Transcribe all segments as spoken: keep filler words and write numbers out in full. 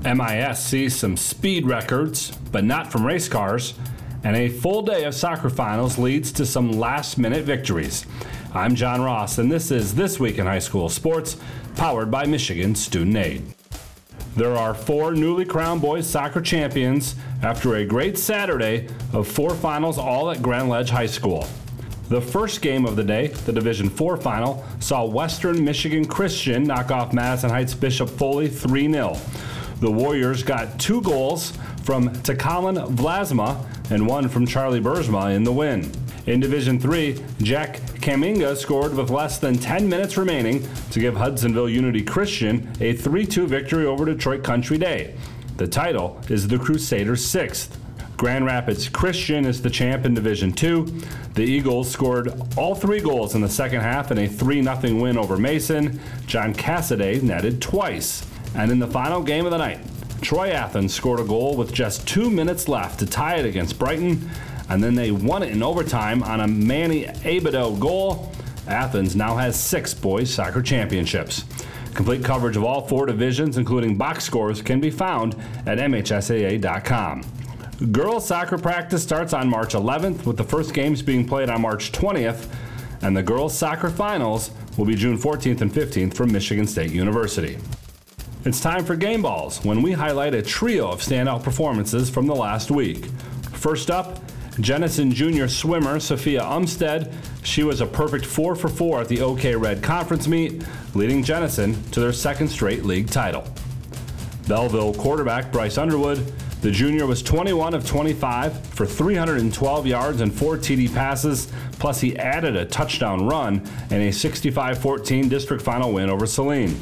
M I S sees some speed records, but not from race cars, and a full day of soccer finals leads to some last-minute victories. I'm John Ross, and this is This Week in High School Sports, powered by Michigan Student Aid. There are four newly crowned boys soccer champions after a great Saturday of four finals all at Grand Ledge High School. The first game of the day, the Division four final, saw Western Michigan Christian knock off Madison Heights Bishop Foley three nil. The Warriors got two goals from Takalin Vlasma and one from Charlie Bergma in the win. In Division three, Jack Kaminga scored with less than ten minutes remaining to give Hudsonville Unity Christian a three two victory over Detroit Country Day. The title is the Crusaders' sixth. Grand Rapids Christian is the champ in Division two. The Eagles scored all three goals in the second half in a three nothing win over Mason. John Cassidy netted twice. And in the final game of the night, Troy Athens scored a goal with just two minutes left to tie it against Brighton, and then they won it in overtime on a Manny Abido goal. Athens now has six boys soccer championships. Complete coverage of all four divisions, including box scores, can be found at M H S A A dot com. Girls soccer practice starts on March eleventh, with the first games being played on March twentieth, and the girls soccer finals will be June fourteenth and fifteenth from Michigan State University. It's time for Game Balls, when we highlight a trio of standout performances from the last week. First up, Jenison Junior swimmer Sophia Umstead. She was a perfect four for four at the OK Red Conference meet, leading Jenison to their second straight league title. Belleville quarterback Bryce Underwood. The junior was twenty-one of twenty-five for three hundred twelve yards and four T D passes, plus he added a touchdown run in a sixty-five fourteen district final win over Saline.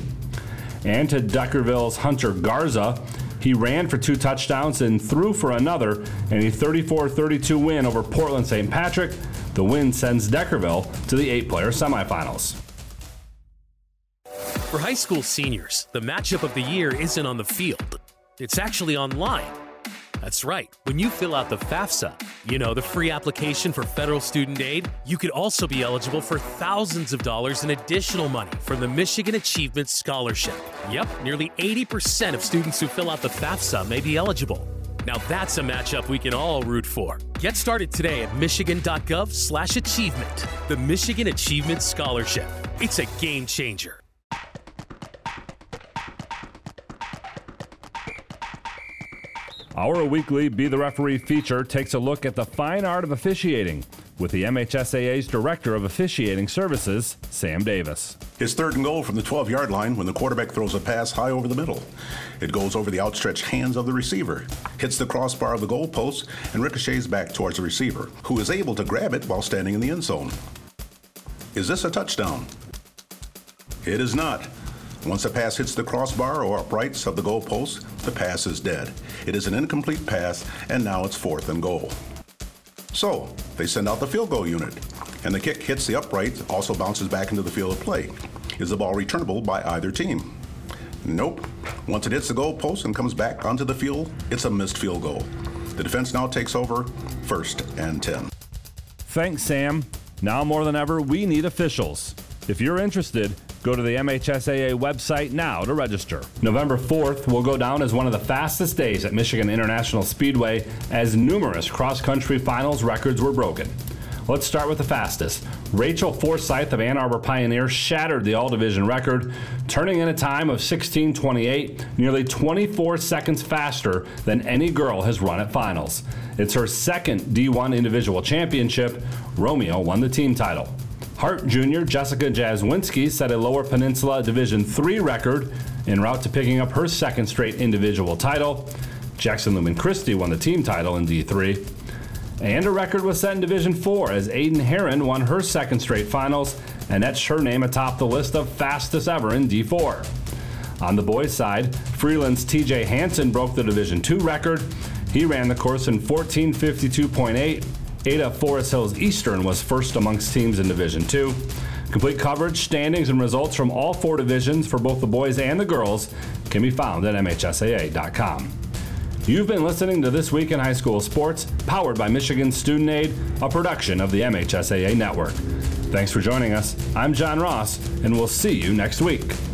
And to Deckerville's Hunter Garza, he ran for two touchdowns and threw for another in a thirty-four thirty-two win over Portland Saint Patrick. The win sends Deckerville to the eight-player semifinals. For high school seniors, the matchup of the year isn't on the field. It's actually online. That's right. When you fill out the FAFSA, you know, the free application for federal student aid, you could also be eligible for thousands of dollars in additional money from the Michigan Achievement Scholarship. Yep, nearly eighty percent of students who fill out the FAFSA may be eligible. Now that's a matchup we can all root for. Get started today at michigan.gov slash achievement. The Michigan Achievement Scholarship. It's a game changer. Our weekly Be the Referee feature takes a look at the fine art of officiating with the M H S A A's Director of Officiating Services, Sam Davis. It's third and goal from the twelve-yard line when the quarterback throws a pass high over the middle. It goes over the outstretched hands of the receiver, hits the crossbar of the goalpost, and ricochets back towards the receiver, who is able to grab it while standing in the end zone. Is this a touchdown? It is not. Once a pass hits the crossbar or uprights of the goalpost, the pass is dead. It is an incomplete pass, and now it's fourth and goal. So, they send out the field goal unit, and the kick hits the upright, also bounces back into the field of play. Is the ball returnable by either team? Nope. Once it hits the goalpost and comes back onto the field, it's a missed field goal. The defense now takes over, first and ten. Thanks, Sam. Now more than ever, we need officials. If you're interested, go to the M H S A A website now to register. November fourth will go down as one of the fastest days at Michigan International Speedway, as numerous cross-country finals records were broken. Let's start with the fastest. Rachel Forsyth of Ann Arbor Pioneer shattered the all-division record, turning in a time of sixteen twenty-eight, nearly twenty-four seconds faster than any girl has run at finals. It's her second D one individual championship. Romeo won the team title. Hart Junior Jessica Jaswinski set a Lower Peninsula Division three record en route to picking up her second straight individual title. Jackson Lumen Christie won the team title in D three. And a record was set in Division four as Aiden Heron won her second straight finals and etched her name atop the list of fastest ever in D four. On the boys' side, Freeland's T J Hansen broke the Division two record. He ran the course in fourteen fifty-two point eight. Ada Forest Hills Eastern was first amongst teams in Division two. Complete coverage, standings, and results from all four divisions for both the boys and the girls can be found at M H S A A dot com. You've been listening to This Week in High School Sports, powered by Michigan Student Aid, a production of the M H S A A Network. Thanks for joining us. I'm John Ross, and we'll see you next week.